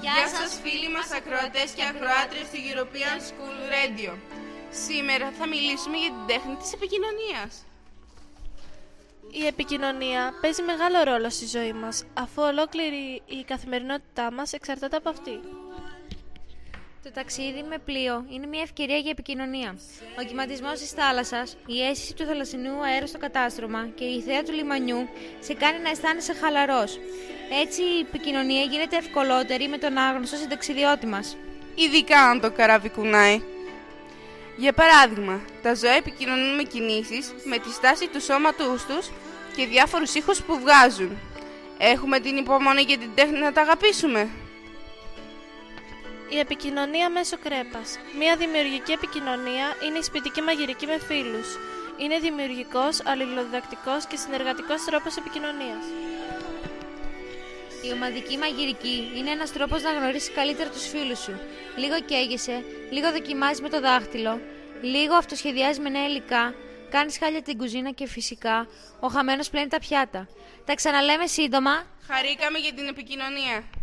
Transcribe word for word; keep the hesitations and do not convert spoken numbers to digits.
Γεια σας φίλοι μας ακροατές και ακροάτριες του European School Radio. Σήμερα θα μιλήσουμε για την τέχνη της επικοινωνίας. Η επικοινωνία παίζει μεγάλο ρόλο στη ζωή μας, αφού ολόκληρη η καθημερινότητά μας εξαρτάται από αυτή. Το ταξίδι με πλοίο είναι μια ευκαιρία για επικοινωνία. Ο κυματισμός της θάλασσας, η αίσθηση του θαλασσινού αέρα στο κατάστρωμα και η θέα του λιμανιού σε κάνει να αισθάνεσαι χαλαρός. Έτσι η επικοινωνία γίνεται ευκολότερη με τον άγνωστο συνταξιδιώτη μας. Ειδικά αν το καράβι κουνάει. Για παράδειγμα, τα ζώα επικοινωνούν με κινήσεις, με τη στάση του σώματος τους και διάφορους ήχους που βγάζουν. Έχουμε την υπομονή και την τέχνη να τα αγαπήσουμε. Η επικοινωνία μέσω κρέπας. Μια δημιουργική επικοινωνία είναι η σπιτική μαγειρική με φίλους. Είναι δημιουργικός, αλληλοδιδακτικός και συνεργατικός τρόπος επικοινωνίας. Η ομαδική μαγειρική είναι ένας τρόπος να γνωρίσεις καλύτερα τους φίλους σου. Λίγο καίγεσαι, λίγο δοκιμάζεις με το δάχτυλο, λίγο αυτοσχεδιάζεις με νέα υλικά, κάνεις χάλια την κουζίνα και φυσικά ο χαμένος πλένει τα πιάτα. Τα ξαναλέμε σύντομα. Χαρήκαμε για την επικοινωνία.